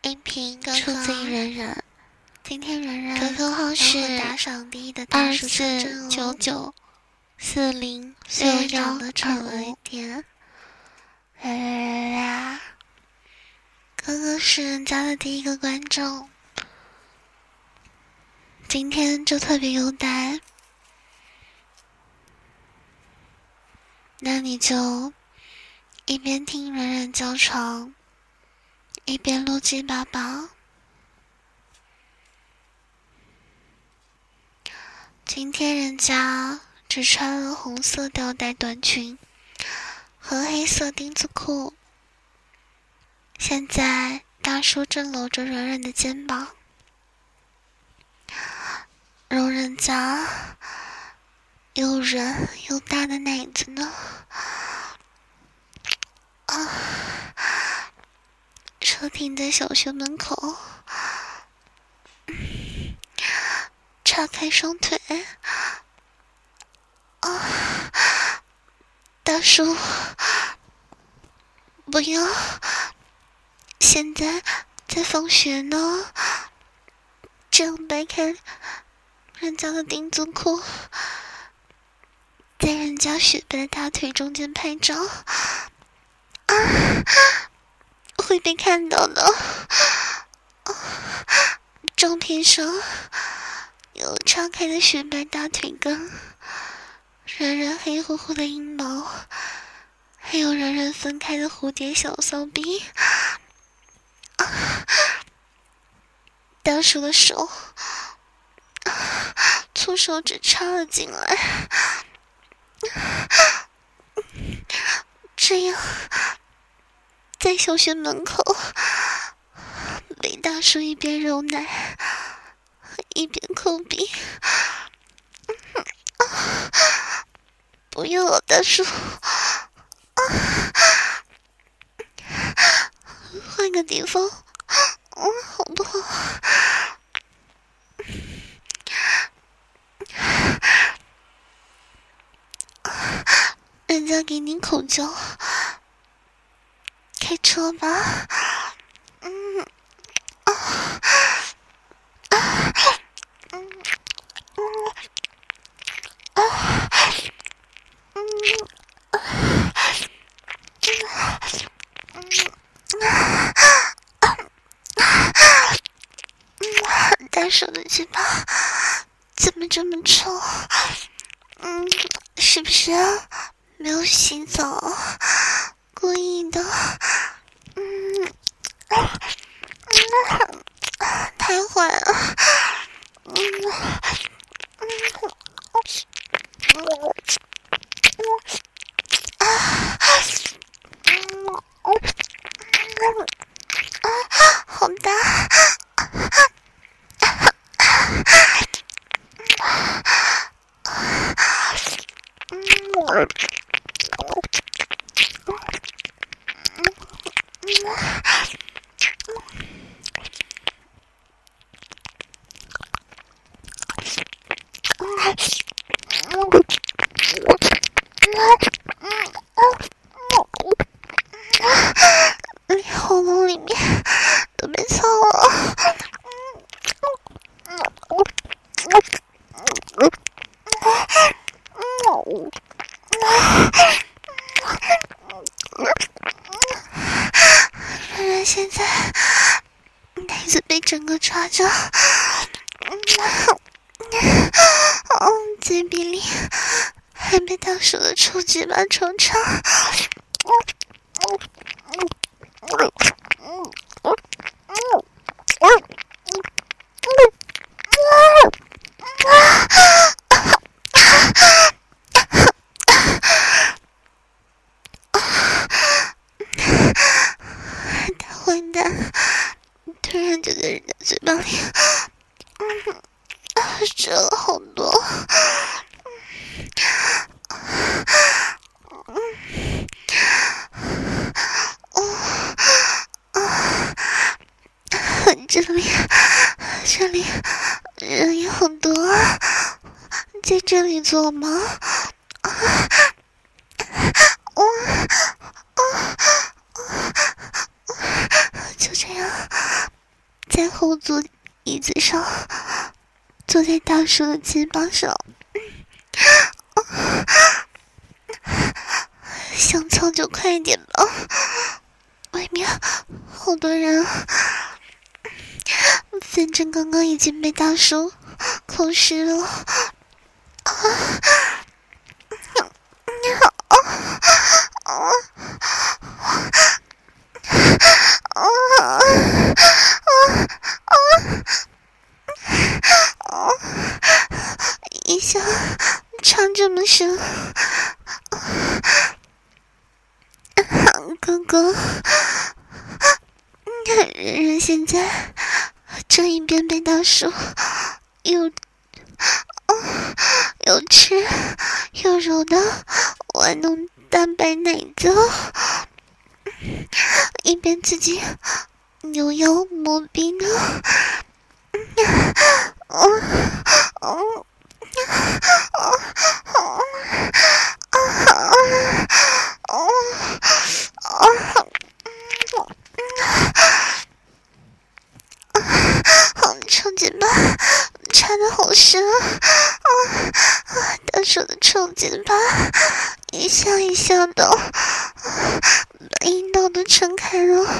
音频出自于人人， 今天人人 QQ 号是打赏第一的大叔 2499406125。哥哥是人家的第一个观众，今天就特别优待，那你就一边听人人叫床，一边录鸡宝宝。今天人家只穿了红色吊带短裙和黑色丁字裤，现在大叔正搂着人人的肩膀，揉人家又软又大的奶子呢。车停在小学门口，叉开双腿。大叔，不要，现在在放学呢，这样掰开人家的丁字裤，在人家雪白的大腿中间拍照，会被看到的。照片上有叉开的雪白大腿根，人人黑乎乎的阴毛，还有人人分开的蝴蝶小骚逼。大叔的手粗手指插了进来，这样在小学门口被大叔一边揉奶一边抠鼻。不要了，大叔，换个地方，好不好？人家给你口交，开车吧。大叔的鸡巴怎么这么臭？是不是啊？没有洗澡，故意的。太坏了。好大。喉咙里面都被操了。然然现在奶子被整个抓着，嘴鼻里还被大叔的臭鸡巴抽插。大混蛋突然就在人家嘴巴里射了好多。这里人也很多，在这里做吗？就这样后座椅子上，坐在大叔的肩膀上，想操就快一点吧，外面好多人，反正刚刚已经被大叔口湿了。一下唱这么深，哥哥，人现在这一边被大叔又吃又揉的玩弄大白奶子，一边自己扭腰摸逼呢。臭嘴巴插得好深大叔的臭嘴巴一下一下的把阴道都撑开了。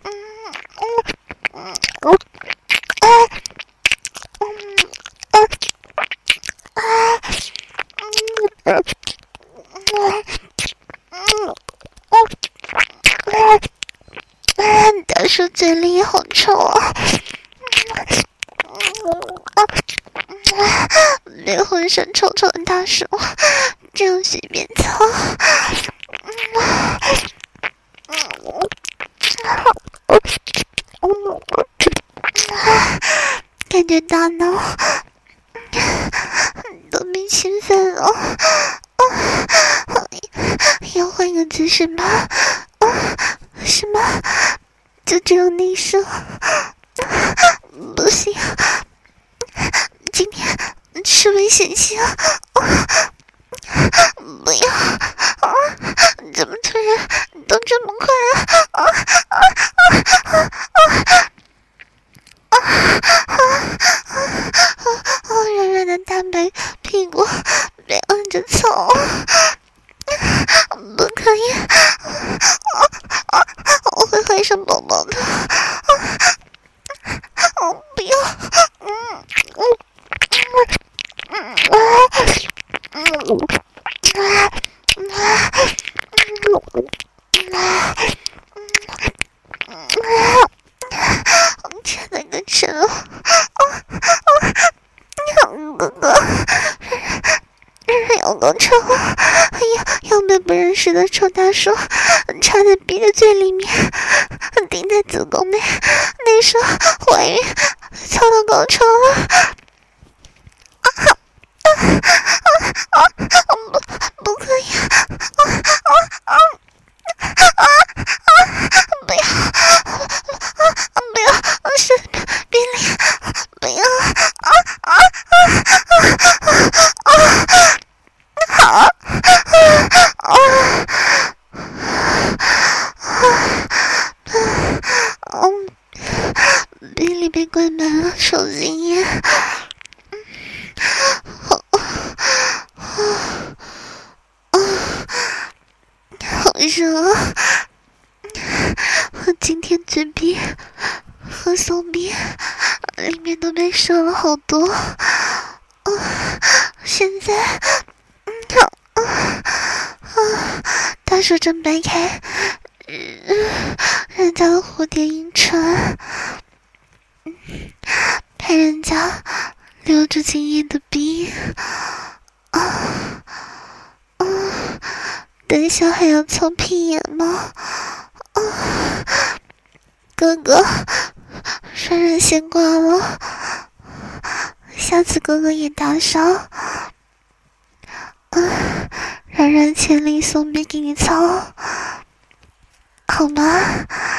大叔嘴里也好臭啊，被浑身臭臭的大叔这样随便操，感觉大脑都被侵犯了。要换个姿势吗？什么？就这样内射？不行，今天是危险性。不要怎么突然都这么快软软的大白屁股被按着操，不可以，我会怀上宝宝的。不要，天哪个神了！哥哥，有够臭！哎呀，要被不认识的臭大叔插在逼的嘴里面，顶在子宫内，内射怀孕，操到高潮了！不可以！不要！不要！是别离！不要！鼻里被灌满了手精液，好热啊！我今天嘴鼻和手臂里面都被射了好多，现在大叔正掰开人家的蝴蝶银唇，拍人家流着精液的逼，等一下还要操屁眼吗？哥哥，软软先挂了，下次哥哥也打赏。软软千里送逼给你操，好吗？